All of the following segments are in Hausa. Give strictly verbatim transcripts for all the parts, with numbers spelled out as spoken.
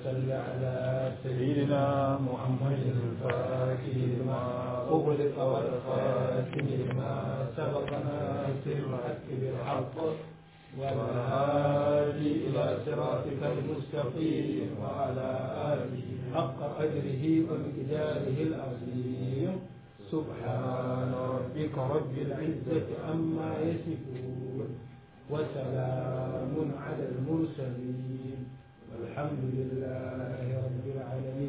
صل على سيدنا محمد الفاتح لما أغلق والخاتم لما سبق ناصر الحق بالحق والهادي إلى صراطك المستقيم وعلى آله حق قدره ومقداره العظيم سبحان ربك رب العزة عما يصفون وسلام على المرسلين والحمد لله رب العالمين.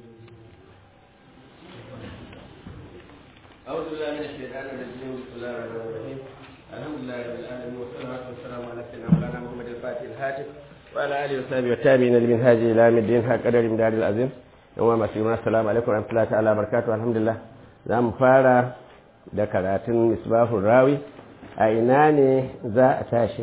أعوذ بالله من الشيطان الرجيم بسم الله الرحمن الرحيم الحمد لله رب العالمين والصلاة والسلام على سيدنا مولانا محمد الفاتح الهاتف وعلى آله وصحبه والتابعين لمنهاج إلى يوم الدين حق قدر المدار العظيم يوم مسلمين السلام عليكم ورحمة الله تعالى وبركاته. الحمد لله za mu fara da karatun misbahun rawi a ina ne za a tashi.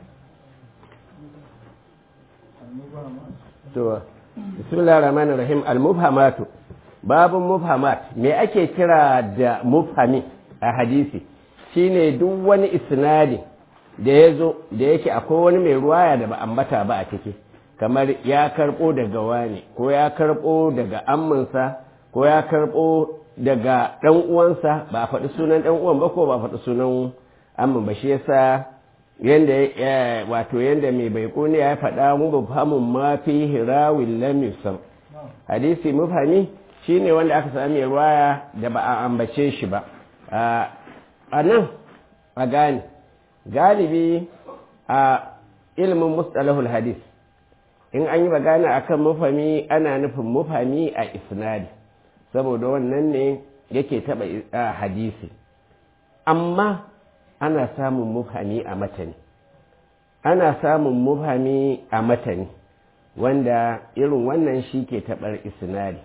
to bismillahir rahmanir rahim al-mubhamatu babun mubhamat me ake kira da mubhami a hadisi shine duk wani isnadi da yazo da yake akwai wani mai ruwaya da ba ambata ba a ciki kamar ya karbo daga wani ko ya karbo daga amminsa ko ya karbo daga ɗan uwansa ba a faɗi sunan ɗan uwan ba ko ba a faɗi sunan amma ba shi yasa yanda wato yanda mai baiko ne ya faɗa mu mufhamun ma fi hirawil lam yusam hadisi mufhami shine wanda aka sami ruwaya da ba a ambace shi ba a nan a gane galibi a ilimin mustalahul hadis in an yi magana akan mufhami ana nufin mufhami a isnadi saboda wannan ne yake taɓa hadisi amma ana samun mufhami a matani ana samun mufhami a matani wanda irin wannan shi ke taɓar isnadi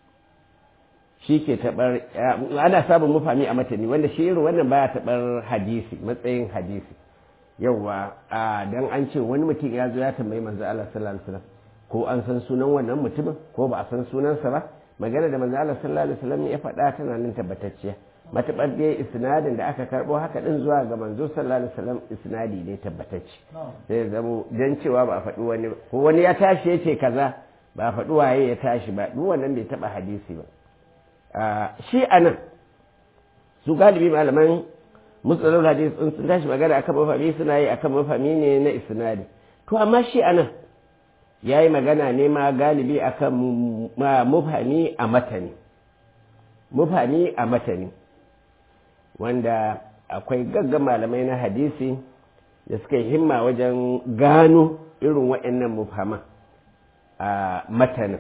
shi ke taɓar ana samun mufhami a matani wanda shi irin wannan baya taɓar hadisi matsayin hadisi yawa dan an ce wani mutum ya zo ya tambayi manzo Allah sallallahu alaihi wasallam ko an san sunan wannan mutumin ko ba a san sunansa ba magana da manzo Allah sallallahu alaihi wasallam ya faɗa tana nan tabbatacciya matabar da isnadin da aka karbo haka din zuwa ga manzo sallallahu alaihi wasallam isnadi ne tabbatacce sai zamo dan cewa ba a faɗi wani ko wani ya tashi ya ce kaza ba a faɗi waye ya tashi ba duk wannan bai taba hadisi ba shi anan su galibi malaman musalul hadis sun sun tashi magana akan mafami suna yi akan mafami ne na isnadi to amma shi anan ya yi magana ne ma galibi akan mufhami a matani mufhami a matani wanda akwai gaggan malamai na hadisi da suka yi himma wajen gano irin waɗannan mufhama a matanin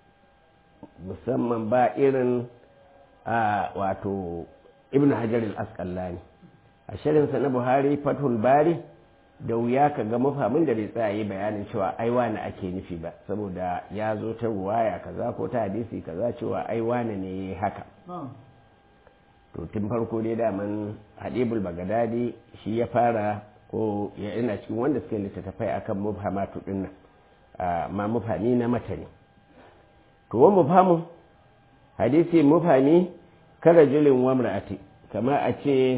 musamman ba irin a wato ibn hajar al-asqalani a shirinsa na buhari fathul bari da wuya ka ga mafamin da bai tsaye bayanin cewa ai wani ake nufi ba saboda ya zo ta ruwaya kaza ko ta hadisi kaza cewa ai wani ne haka to tun farko dai daman hadibul bagadadi shi ya fara ko ya ina cikin wanda suke littattafai akan mubhamatu din nan ma mufhami na matani to wa mufhamu hadisi mufhami karajulin wa mar'ati kamar a ce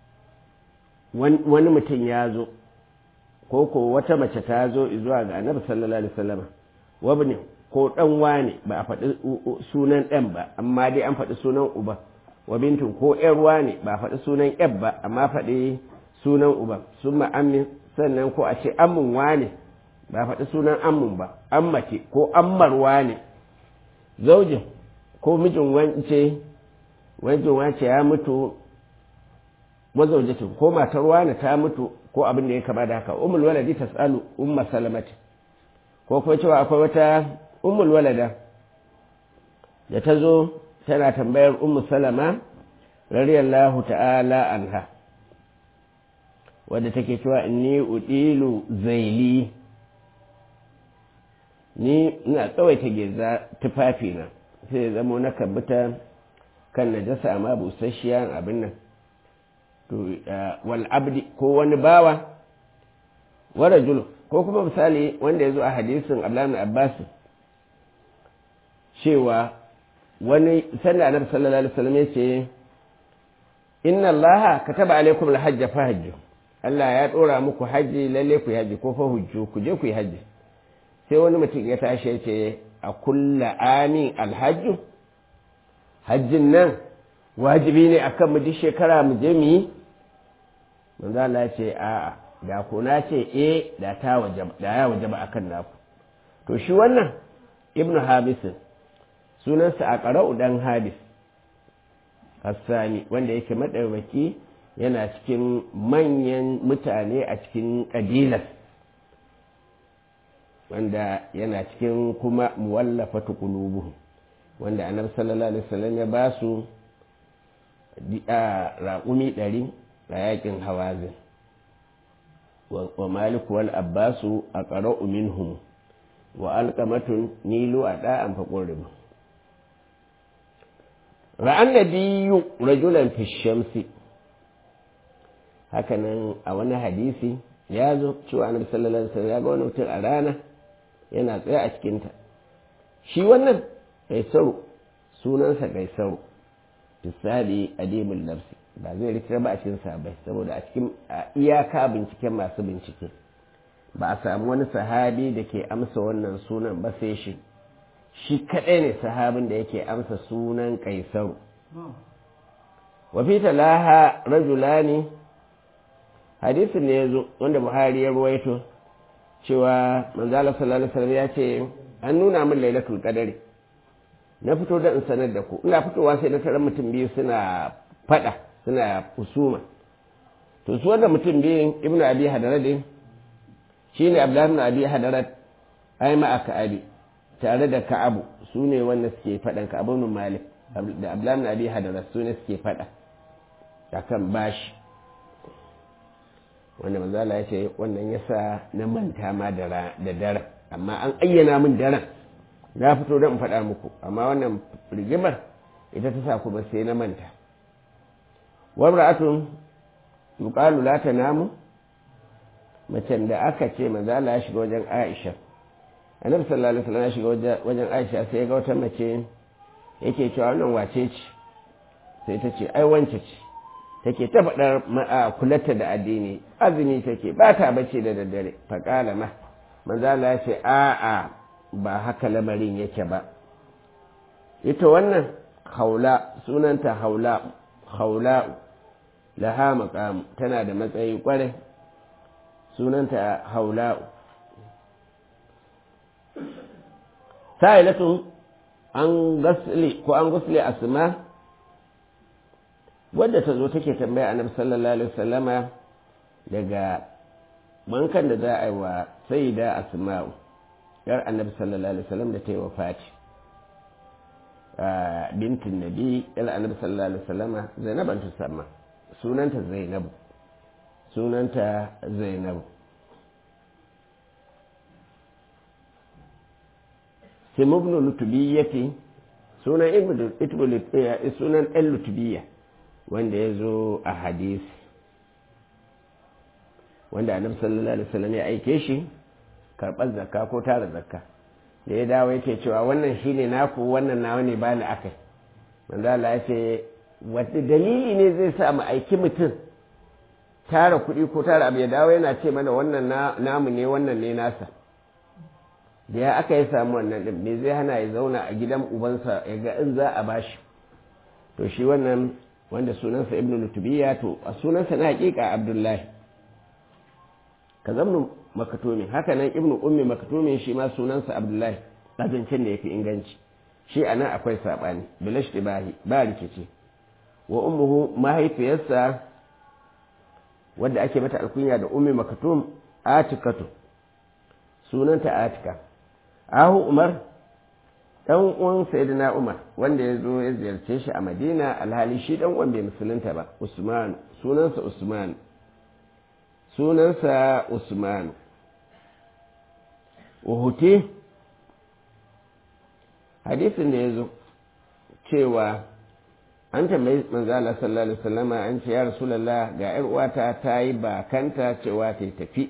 wani mutum ya zo ko ko wata mace ta zo zuwa ga annabi sallallahu alaihi wasallam wabni ko dan wane ba a faɗi sunan ɗan ba amma dai an faɗi sunan uba wa bintu ko ƴar wane ba a faɗi sunan ƴar ba amma faɗi sunan uba summa ammi sannan ko a ce ammun wane ba a faɗi sunan ammun ba ammace ko ammar wane zaujin ko mijin wance wajen wace ya mutu mazaujatin ko matar wane ta mutu ko abin da ya kama da haka ummul waladi tasalu umma salamati ko kuma cewa akwai wata ummul walada da ta zo tana tambayar ummu salama radiyallahu ta'ala anha wadda take cewa inni udilu zaili ni ina tsawaita geza tufafina sai zamo na kabbata kan najasa amma busasshiya abin nan to wal abdi ko wani bawa wa rajul ko kuma misali wanda yazo a hadisin Abdullah ibn Abbas cewa wani sanda Annabi sallallahu alaihi wasallam yace inna Allaha kataba alaikum al-hajj fa hajju Allah ya dora muku haji lalle ku haji ko fa hujju ku je ku yi haji sai wani mutum ya tashi yace a kulla amin alhajju hajjin nan wajibi ne akan mu duk shekara mu je mu yi manzo Allah ce a'a da ko na ce eh da ta wajaba da ya wajaba akan naku to shi wannan ibnu habis sunansa a qara'u dan habis hassani wanda yake madaukaki yana cikin manyan mutane a cikin kabilar wanda yana cikin kuma muwallafatu qulubuhum wanda annabi sallallahu alaihi wasallam ya ba su raƙumi ɗari a yakin hawazin wa malik wal abbasu a qara'u minhum wa alqamatun nilu a da'an faqurib ra'an nabiyyu rajulan fi shamsi hakanan a wani hadisi ya zo cewa annabi sallallahu alaihi wasallam ya ga wani mutum a rana yana tsaye a cikinta shi wannan kaisaru sunansa kaisaru tisali adibul nafsi ba zai rikira ba a cikin sahabbai saboda a cikin iyaka binciken masu bincike ba a samu wani sahabi da ke amsa wannan sunan ba sai shi shi kaɗai ne sahabin da yake amsa sunan kaisaru wa fi talaha rajulani hadisin ne ya zo wanda buhari ya ruwaito cewa manzala sallallahu alaihi wasallam ya ce an nuna min lailatul qadari na fito da in sanar da ku ina fitowa sai na tarar mutum biyu suna fada suna usuma to su wanda mutum biyun ibnu abi hadarat shine abdullah ibn abi hadarat ai ma aka abi tare da ka'abu su ne wanda suke fadan ka'abu ibn malik da abdullah ibn abi hadarat su ne suke fada akan bashi wanda manzala ya ce wannan yasa na manta ma da daren amma an ayyana min daren na fito don in faɗa muku amma wannan rigimar ita ta sa kuma sai na manta wamra'atun yuqalu la tanamu macen da aka ce manzala ya shiga wajen Aisha annabi sallallahu alaihi wasallam ya shiga wajen Aisha sai ya ga wata mace yake cewa wannan wace ce sai ta ce ai wance ce take ta faɗar kulata da addini azumi take ba ta bace da daddare faƙala ma manzala ya ce a'a ba haka lamarin yake ba ita wannan haula sunanta haula haula laha maqam tana da matsayi kwarai sunanta haula sa'ilatu an gasli ko an gusli asma wadda ta zo take tambaya annabi sallallahu alaihi wasallama daga bankan da za a yi wa sayyida asma'u yar annabi sallallahu alaihi wasallam da ta yi wafati bintin nabi yar annabi sallallahu alaihi wasallama zainaban tusamma sunanta zainabu sunanta zainabu simu ibn lutubiyyati sunan ibn sunan el lutubiyya wanda ya zo a hadisi wanda annabi sallallahu alaihi wasallam ya aike shi karɓar zakka ko tara zakka da ya dawo yake cewa wannan shine naku wannan nawa ne ba ni akai manzo Allah ya ce wanda dalili ne zai sa mu aiki mutum tara kuɗi ko tara abu ya dawo yana ce mana wannan namu ne wannan ne nasa da ya aka yi samu wannan din me zai hana ya zauna a gidan ubansa ya ga in za a bashi to shi wannan wanda sunansa ibnu lutubiya to a sunansa na hakika abdullahi ka zamnu makatumi haka nan ibnu ummi makatumi shi ma sunansa abdullahi abincin da yafi inganci shi anan akwai sabani bilash tibahi ba rikici wa ummuhu mahaifiyarsa wadda ake mata alkunya da ummi makatum atikatu sunanta atika ahu umar dan uwan sayyidina umar wanda ya zo ya ziyarce shi a madina alhali shi dan uwan bai musulunta ba usman sunansa usman sunansa usman uhuti hadisin da ya zo cewa an tambayi manzo Allah sallallahu alaihi wasallam an ce ya rasulullah ga yar uwata ta yi bakanta cewa ta tafi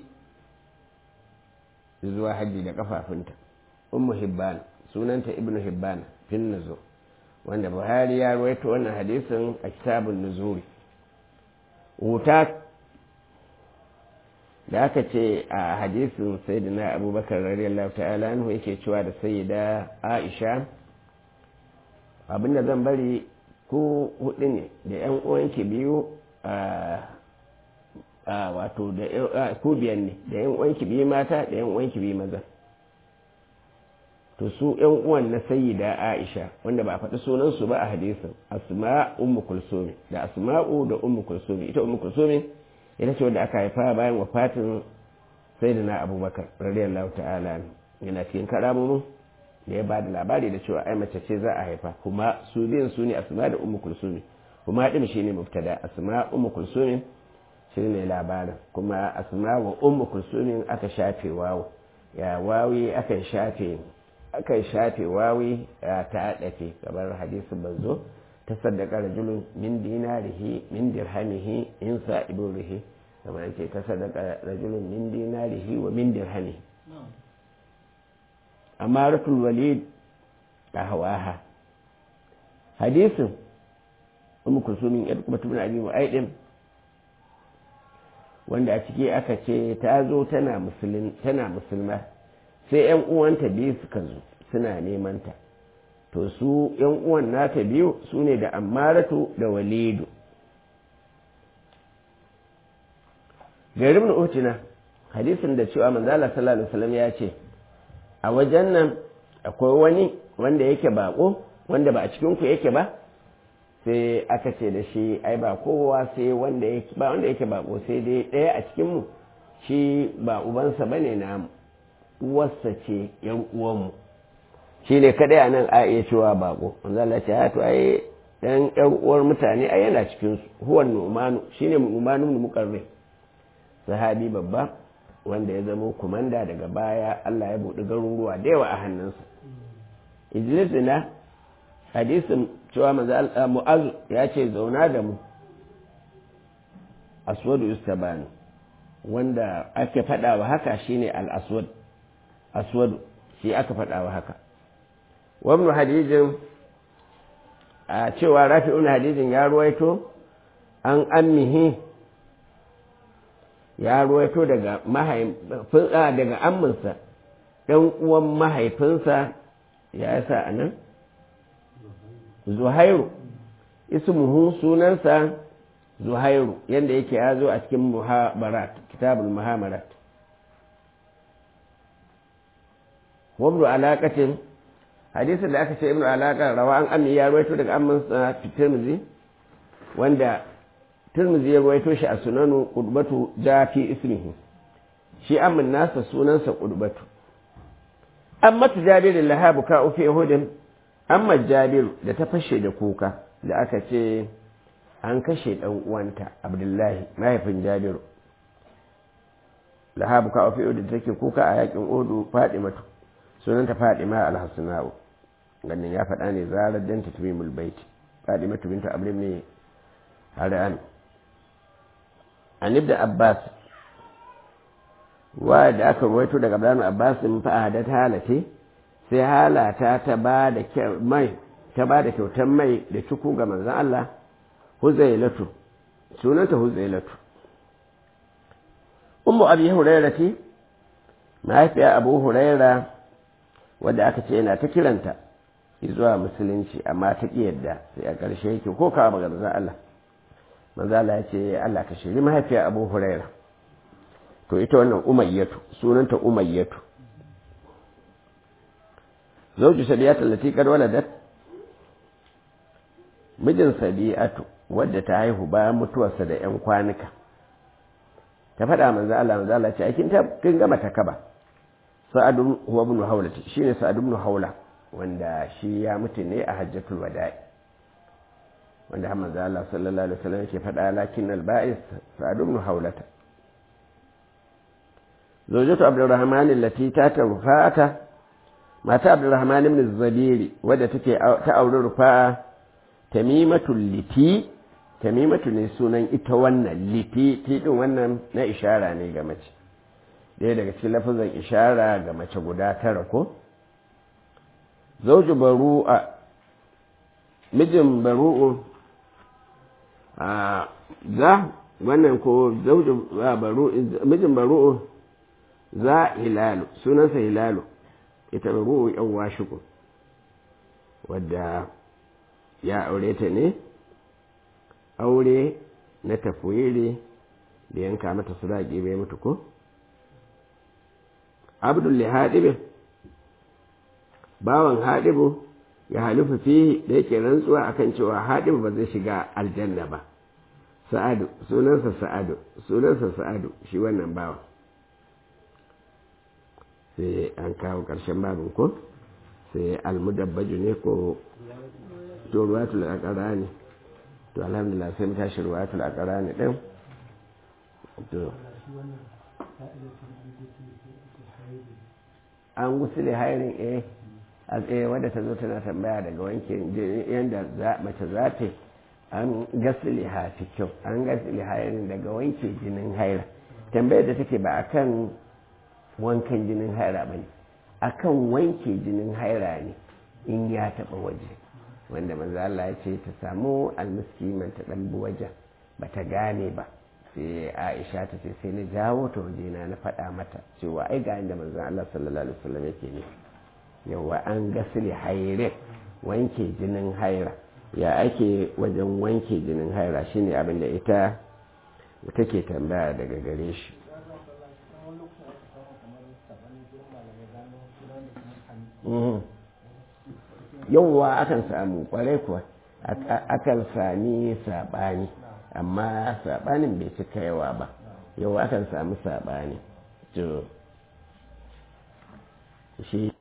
zuwa haji da kafafunta ummu hibban sunanta ibnu hibban fin nuzul wanda buhari ya rawaito wannan hadisin a kitabun nuzuri wuta da aka ce a hadisin sayyidina abubakar radiyallahu ta'ala anhu yake cewa da sayyida aisha abinda zan bari ku hudu ne da yan uwanki biyu a wato da ku biyan ne da yan uwanki biyu mata da yan uwanki biyu maza to su yan uwan na sayyida aisha wanda ba a faɗi sunansu ba a hadisin asma ummu kulsumi da asma'u da ummu kulsumi ita ummu kulsumi ita ce wanda aka haifa bayan wafatin sayyidina abubakar radiyallahu ta'ala yana cikin karamomin da ya ba da labari da cewa ai mace ce za a haifa kuma su biyan su ne asma da ummu kulsumi kuma din shine mubtada asma ummu kulsumi shine labarin kuma asma wa ummu kulsumi aka shafe wawo ya wawi aka shafe aka shafe wawi ta dafe kamar hadisin banzo ta saddaka rajulun min dinarihi min dirhamihi in sa'iburihi kamar yake ta saddaka rajulun min dinarihi wa min dirhamihi amaratul walid ahwaha hadisin ummu kulsumin yar kuma tubun abi mu'aidin wanda a ciki aka ce ta zo tana musulmin tana musulma sai yan uwanta biyu suka zo suna neman ta to su yan uwan nata biyu su ne da ammaratu da walidu garin na utina hadisin da cewa manzala sallallahu alaihi wasallam ya ce a wajen nan akwai wani wanda yake bako wanda ba a cikin ku yake ba sai aka ce da shi ai ba kowa sai wanda yake ba wanda yake bako sai dai ɗaya a cikin mu shi ba ubansa bane namu uwarsa ce yan uwanmu shi ne kadai a nan a iya cewa bako wanzu Allah ce ya to ai dan yan uwar mutane ai yana cikin su huwa numanu shine numanu muqarrib sahabi babba wanda ya zama kumanda daga baya Allah ya buɗi garuruwa da yawa a hannunsa ijlisina hadisin cewa manzo Mu'az ya ce zauna da mu aswadu istabani wanda ake fadawa haka shine al-aswad aswadu shi aka fadawa haka wa ibn hadijin a cewa rafi'un hadijin ya ruwaito an ammihi ya ruwaito daga mahaifinsa daga amminsa dan uwan mahaifinsa ya yasa anan zuhairu ismuhu sunansa zuhairu yanda yake ya zo a cikin muhabarat kitabul muhamarat wabdu alaqatin hadisin da aka ce ibnu alaqa rawa an ammi ya ruwaito daga amminsa tirmidhi wanda tirmidhi ya ruwaito shi a sunanu qudbatu ja fi ismihi shi ammin nasa sunansa qudbatu amma tujabir lahabu ka fi hudin amma jabiru da ta fashe da kuka da aka ce an kashe ɗan uwanta abdullahi mahaifin jabiru lahabu ka ofi da take kuka a yakin odu fadimatu sunanta fadima alhassana'u ganin ya faɗa ne zarar danta tumimul baiti fadimatu binta abrim ne haran anib da abbas wa da aka ruwaito daga abdullahi abbas in fa'adat halate sai halata ta ba da mai ta ba da kyautar mai da cuku ga manzon Allah huzailatu sunanta huzailatu ummu abi hurairati mahaifiya abu huraira wadda aka ce yana ta kiranta zuwa musulunci amma ta ki yadda sai a ƙarshe yake ko ka ba ga manzon Allah manzon Allah ya ce Allah ka shiri mahaifiya abu huraira to ita wannan umayyatu sunanta umayyatu zauju sadiyatu allati qad waladat mijin sadi'atu wadda ta haihu bayan mutuwarsa da yan kwanuka ta faɗa manzo Allah manzo Allah ce kin ta kin gama ta kaba sa'ad huwa ibn hawla shine sa'ad ibn hawla wanda shi ya mutu ne a hajjatul wada'i wanda har manzo Allah sallallahu alaihi wasallam yake faɗa lakin al-ba'is sa'ad ibn hawlata zawjatu abdurrahman allati tata rufa'ata mata abdurrahman ibn zabiri wadda take ta aure rufa'a tamimatul liti tamimatu ne sunan ita wannan liti ti din wannan na ishara ne ga mace daya daga cikin lafazan ishara ga mace guda tara ko zawju baru'a mijin baru'u a za wannan ko zaujin baru mijin baru'u za hilalu sunansa hilalu ita baru'u yan washiku wadda ya aure ta ne aure na tafwiri da yanka mata sadaki bai mutu ko abdullahi hadibin bawan hadibu ya halifu fi da yake rantsuwa akan cewa hadibu ba zai shiga aljanna ba sa'adu sunansa sa'adu sunansa sa'adu shi wannan bawan sai an kawo ƙarshen babin ko sai almudabbaju ne ko to ruwatul aqra ne to alhamdulillah sai mu tashi ruwatul aqra ne din to an gusule hairin eh a tsaye wadda ta zo tana tambaya daga wanke yadda mace za ta an gasili hafi kyau an gasili hairin daga wanke jinin haira tambayar da take ba akan wankan jinin haira ba ne akan wanke jinin haira ne in ya taɓa waje wanda manzo Allah ya ce ta samu almiski man ta ɗan bi wajen ba ta gane ba sai Aisha ta ce sai na jawo ta waje na na faɗa mata cewa ai ga inda manzo Allah sallallahu alaihi wasallam yake ne yawa an gasili haire wanke jinin haira ya ake wajen wanke jinin haira shine abin da ita take tambaya daga gare shi yawwa akan samu kwarai kuwa akan sami saɓani amma saɓanin bai cika yawa ba yawwa akan samu saɓani to shi